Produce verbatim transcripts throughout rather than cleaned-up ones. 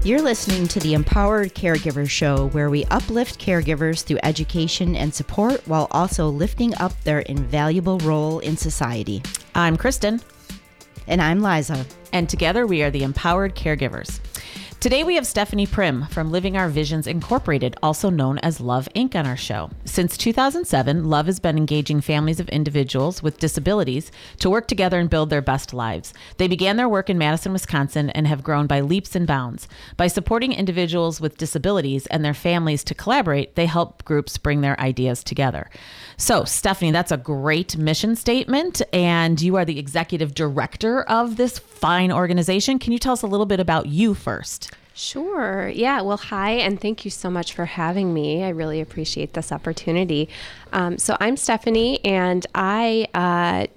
You're listening to the Empowered Caregiver Show, where we uplift caregivers through education and support while also lifting up their invaluable role in society. I'm Kristen. And I'm Liza. And together we are the Empowered Caregivers. Today we have Stephanie Prim from Living Our Visions Incorporated, also known as Love, Incorporated, on our show. Since two thousand seven, Love has been engaging families of individuals with disabilities to work together and build their best lives. They began their work in Madison, Wisconsin, and have grown by leaps and bounds. By supporting individuals with disabilities and their families to collaborate, they help groups bring their ideas together. So, Stephanie, that's a great mission statement, and you are the executive director of this fine organization. Can you tell us a little bit about you first? Sure. Yeah. Well, hi, and thank you so much for having me. I really appreciate this opportunity. Um, so I'm Stephanie, and I uh,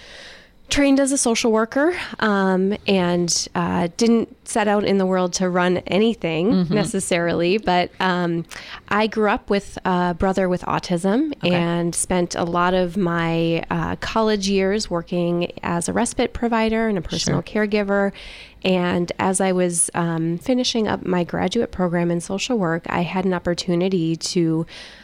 trained as a social worker um, and uh, didn't set out in the world to run anything mm-hmm. necessarily, but um, I grew up with a brother with autism okay. and spent a lot of my uh, college years working as a respite provider and a personal sure. caregiver. And as I was um, finishing up my graduate program in social work, I had an opportunity to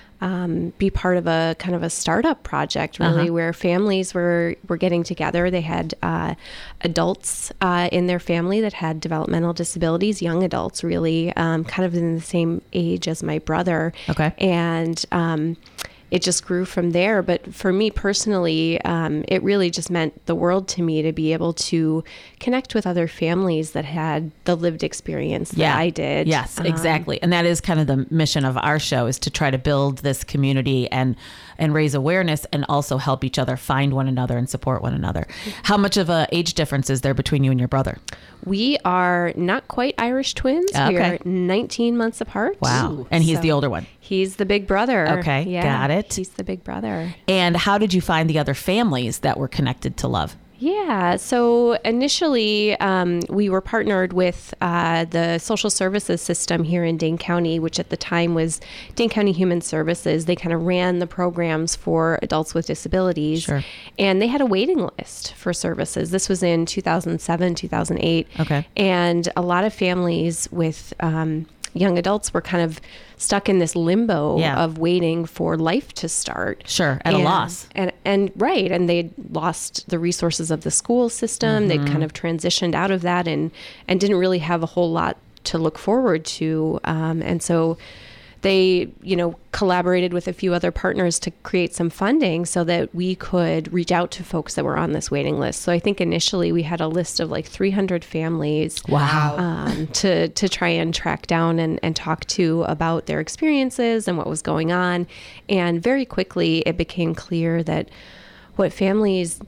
um, be part of a kind of a startup project, really, uh-huh. where families were, were getting together. They had uh, adults uh, in their family that had developmental disabilities, young adults, really, um, kind of in the same age as my brother. Okay. And um, it just grew from there. But for me personally, um, it really just meant the world to me to be able to connect with other families that had the lived experience that yeah. I did. Yes, um, exactly. And that is kind of the mission of our show, is to try to build this community and and raise awareness and also help each other find one another and support one another. How much of a age difference is there between you and your brother? We are not quite Irish twins. Okay. We are nineteen months apart. Wow. Ooh. And he's so the older one. He's the big brother. Okay. Yeah, got it. He's the big brother. And how did you find the other families that were connected to Love? Yeah. So initially, um, we were partnered with uh, the social services system here in Dane County, which at the time was Dane County Human Services. They kind of ran the programs for adults with disabilities. Sure. And they had a waiting list for services. This was in two thousand seven, two thousand eight. Okay. And a lot of families with um, young adults were kind of stuck in this limbo yeah. of waiting for life to start. Sure, at and, a loss. And, and right, and they'd lost the resources of the school system. Mm-hmm. They'd kind of transitioned out of that and, and didn't really have a whole lot to look forward to. Um, and so they, you know, collaborated with a few other partners to create some funding so that we could reach out to folks that were on this waiting list. So I think initially we had a list of like three hundred families. Wow. Um, to, to try and track down and, and talk to about their experiences and what was going on. And very quickly it became clear that what families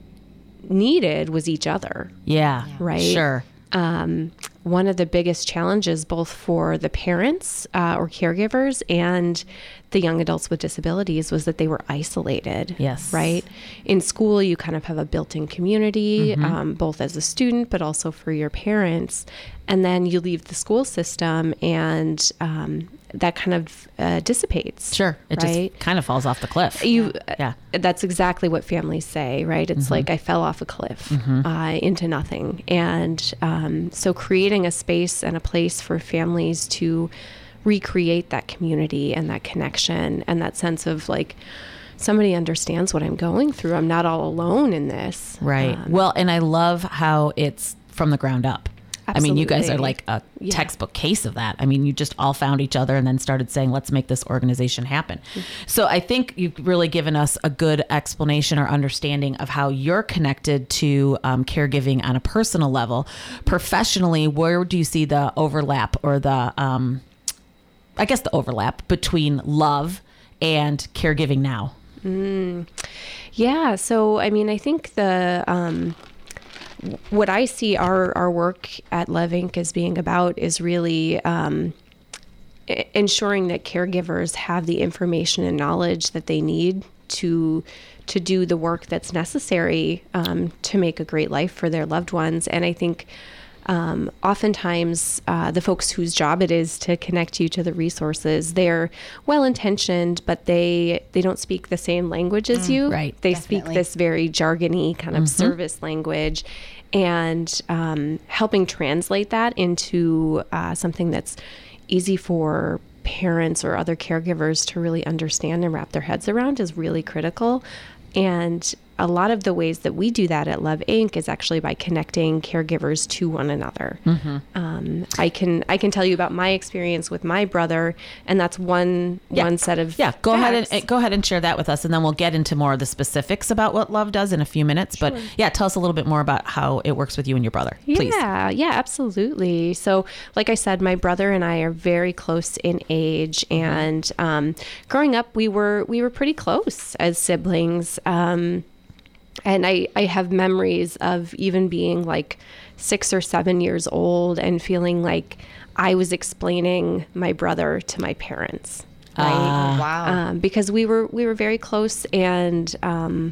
needed was each other. Yeah. Right. Sure. Um, one of the biggest challenges both for the parents uh, or caregivers and the young adults with disabilities was that they were isolated. Yes. Right? In school, you kind of have a built-in community, mm-hmm. um, both as a student, but also for your parents. And then you leave the school system and um, that kind of uh, dissipates. Sure. It right? just kind of falls off the cliff. You, yeah. That's exactly what families say, right? It's mm-hmm. like I fell off a cliff mm-hmm. uh, into nothing. And um, so creating a space and a place for families to recreate that community and that connection and that sense of like, somebody understands what I'm going through. I'm not all alone in this. Right. Um, well, and I love how it's from the ground up. Absolutely. I mean, you guys are like a yeah. textbook case of that. I mean, you just all found each other and then started saying, let's make this organization happen. Mm-hmm. So I think you've really given us a good explanation or understanding of how you're connected to um, caregiving on a personal level. Professionally, where do you see the overlap or the, um, I guess the overlap between Love and caregiving now? Mm. Yeah. So, I mean, I think the, um, what I see our, our work at Love Incorporated as being about is really um, ensuring that caregivers have the information and knowledge that they need to to do the work that's necessary um, to make a great life for their loved ones. And I think um, oftentimes uh, the folks whose job it is to connect you to the resources, they're well-intentioned, but they they don't speak the same language as you. right, They definitely. speak this very jargony kind of service language, and um, helping translate that into uh, something that's easy for parents or other caregivers to really understand and wrap their heads around is really critical. And a lot of the ways that we do that at Love Incorporated is actually by connecting caregivers to one another. Mm-hmm. Um, I can I can tell you about my experience with my brother, and that's one Yeah. one set of Yeah, go ahead facts. and go ahead and share that with us, and then we'll get into more of the specifics about what Love does in a few minutes. But yeah, tell us a little bit more about how it works with you and your brother, please. Yeah, yeah, absolutely. So, like I said, my brother and I are very close in age, and um, growing up, we were we were pretty close as siblings. Um, and I, I have memories of even being like six or seven years old and feeling like I was explaining my brother to my parents. Right? Ah. Wow. Um, because we were we were very close, and um,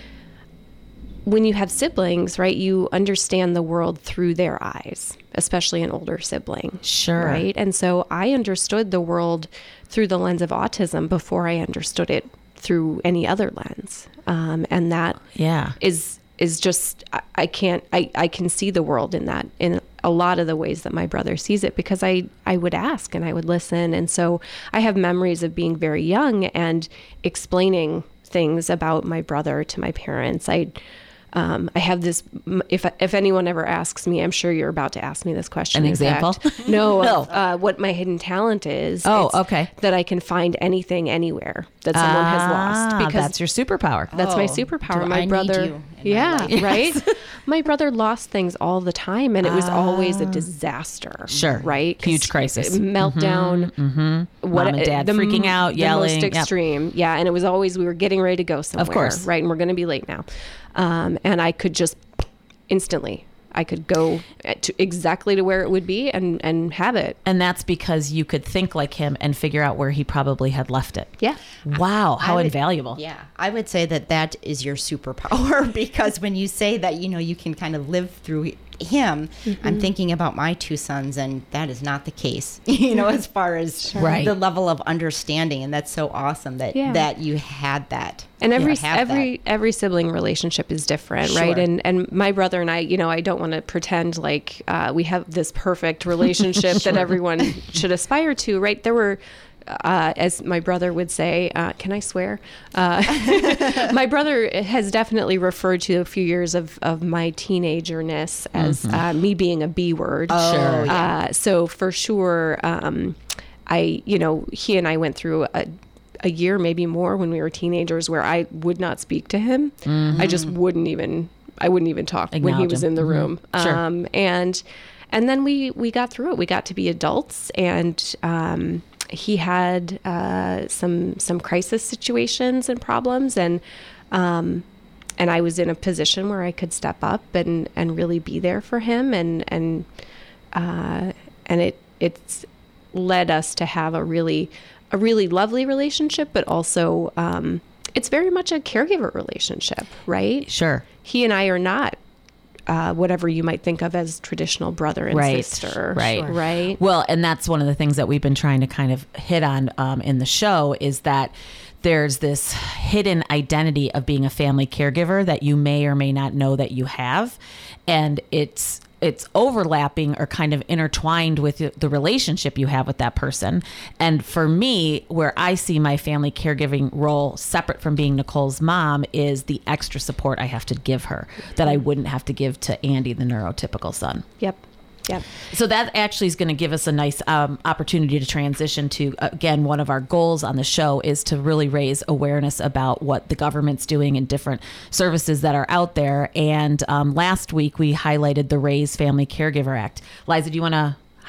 when you have siblings, right, you understand the world through their eyes, especially an older sibling. Sure. Right. And so I understood the world through the lens of autism before I understood it through any other lens. Um, and that Yeah. is is just I, I can't I, I can see the world in that in a lot of the ways that my brother sees it, because I I would ask and I would listen. And so I have memories of being very young and explaining things about my brother to my parents. I Um, I have this, if if anyone ever asks me, I'm sure you're about to ask me this question. An in example? fact. No, No. Of, uh, what my hidden talent is. Oh, It's okay. That I can find anything anywhere that someone has lost. Ah, Because that's your superpower. that's my Oh, superpower. do My I need brother, you in my yeah, life? right. My brother lost things all the time, and it was always a disaster. Sure. right? 'Cause Huge crisis. meltdown. Mm-hmm. Mom and dad freaking out, yelling. The most Yep. extreme, yeah. And it was always we were getting ready to go somewhere, course. right? And we're going to be late now, um, and I could just instantly. I could go to exactly to where it would be and, and have it. And that's because you could think like him and figure out where he probably had left it. Yeah. Wow, how I would- invaluable. Yeah, I would say that that is your superpower because when you say that, you know, you can kind of live through him, I'm thinking about my two sons, and that is not the case, you know, as far as Right. the level of understanding. And that's so awesome that Yeah. that you had that. And every Yeah, have every every sibling relationship is different, Sure. right? And and my brother and I, you know, I don't want to pretend like uh, we have this perfect relationship that everyone should aspire to, right? There were. Uh, as my brother would say, uh, can I swear? Uh, my brother has definitely referred to a few years of, of my teenagerness as uh, me being a B word. Oh, Sure. yeah. Uh, so for sure, um, I, you know, he and I went through a, a year, maybe more, when we were teenagers, where I would not speak to him. I just wouldn't even, I wouldn't even talk when he Acknowledge was him. in the Mhm. room. Sure. Um, and, and then we, we got through it. We got to be adults, and, um, he had, uh, some, some crisis situations and problems. And, um, and I was in a position where I could step up and, and really be there for him. And, and, uh, and it, it's led us to have a really, a really lovely relationship, but also, um, it's very much a caregiver relationship, right? Sure. He and I are not, uh, whatever you might think of as traditional brother and Right, sister. right. Sure. Right. Well, and that's one of the things that we've been trying to kind of hit on um, in the show is that there's this hidden identity of being a family caregiver that you may or may not know that you have. And it's it's overlapping or kind of intertwined with the relationship you have with that person. And for me, where I see my family caregiving role separate from being Nicole's mom is the extra support I have to give her that I wouldn't have to give to Andy, the neurotypical son. Yep. Yep. So that actually is going to give us a nice um, opportunity to transition to, again, one of our goals on the show is to really raise awareness about what the government's doing and different services that are out there. And um, last week we highlighted the Raise Family Caregiver Act. Liza, do you want to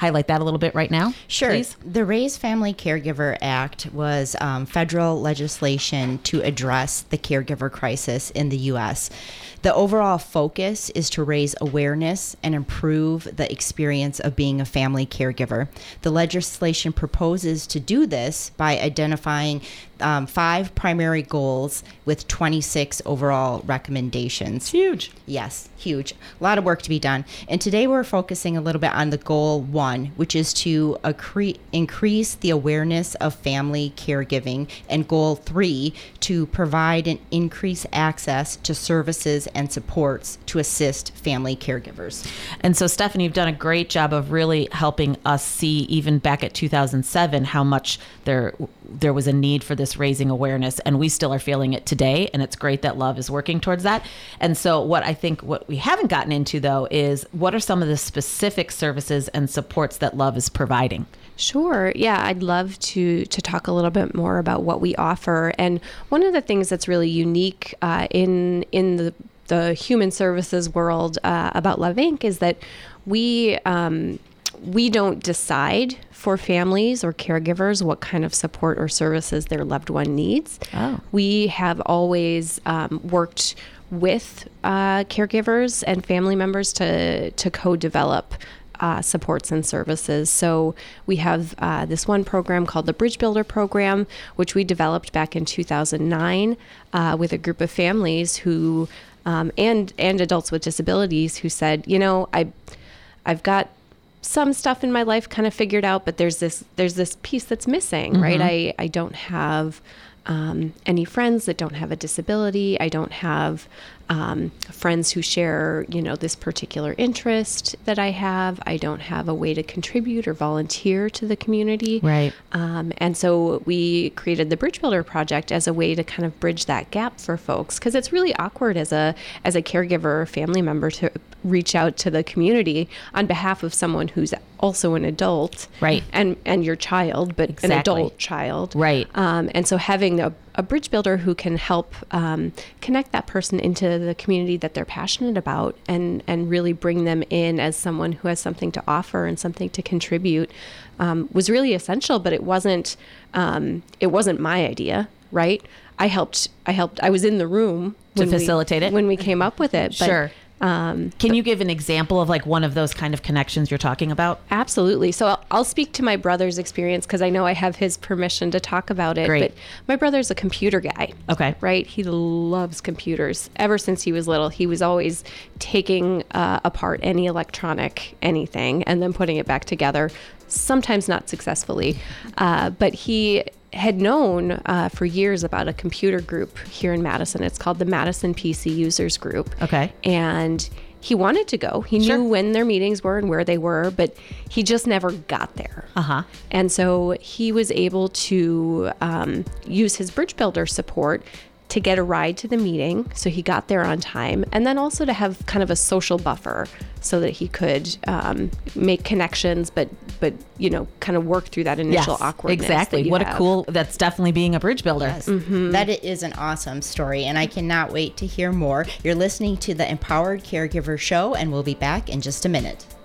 highlight that a little bit right now? Sure. Please? The Raise Family Caregiver Act was um, federal legislation to address the caregiver crisis in the U S. The overall focus is to raise awareness and improve the experience of being a family caregiver. The legislation proposes to do this by identifying um, five primary goals with twenty-six overall recommendations. Huge. Yes, huge. A lot of work to be done. And today we're focusing a little bit on the goal one, which is to accre- increase the awareness of family caregiving, and goal three, to provide and increase access to services and supports to assist family caregivers. And so, Stephanie, you've done a great job of really helping us see, even back at two thousand seven, how much there there was a need for this raising awareness, and we still are feeling it today. And it's great that Love is working towards that. And so, what I think what we haven't gotten into, though, is what are some of the specific services and supports that Love is providing? Sure. Yeah, I'd love to to talk a little bit more about what we offer. And one of the things that's really unique uh, in in the the human services world uh, about Love Incorporated is that we um, we don't decide for families or caregivers what kind of support or services their loved one needs. Oh. We have always um, worked with uh, caregivers and family members to to co-develop Uh, supports and services. So we have uh, this one program called the Bridge Builder Program, which we developed back in two thousand nine uh, with a group of families who, um, and and adults with disabilities who said, you know, I, I've got some stuff in my life kind of figured out, but there's this there's this piece that's missing, mm-hmm. right? I I don't have um, any friends that don't have a disability. I don't have um, friends who share, you know, this particular interest that I have. I don't have a way to contribute or volunteer to the community. Right. Um, and so we created the Bridge Builder Project as a way to kind of bridge that gap for folks, because it's really awkward as a as a caregiver or family member to reach out to the community on behalf of someone who's also an adult, right, and and your child, but exactly. an adult child, right. Um, and so having a, a bridge builder who can help um, connect that person into the community that they're passionate about, and and really bring them in as someone who has something to offer and something to contribute, um, was really essential. But it wasn't um, it wasn't my idea, right? I helped. I helped. I was in the room to facilitate we, it when we came up with it. But, sure. Um, Can you give an example of like one of those kind of connections you're talking about? Absolutely. So I'll, I'll speak to my brother's experience because I know I have his permission to talk about it. Great. But my brother's a computer guy. Okay. Right? He loves computers. Ever since he was little, he was always taking uh, apart any electronic anything and then putting it back together, sometimes not successfully. Uh, but he had known uh, for years about a computer group here in Madison. It's called the Madison P C Users Group. Okay. And he wanted to go. He Sure. knew when their meetings were and where they were, but he just never got there. Uh-huh. And so he was able to um, use his Bridge Builder support to get a ride to the meeting, so he got there on time, and then also to have kind of a social buffer so that he could um, make connections, but but you know, kind of work through that initial yes, awkwardness. Exactly. What have. a cool. That's definitely being a bridge builder. Yes. Mm-hmm. That is an awesome story, and I cannot wait to hear more. You're listening to the Empowered Caregiver Show, and we'll be back in just a minute.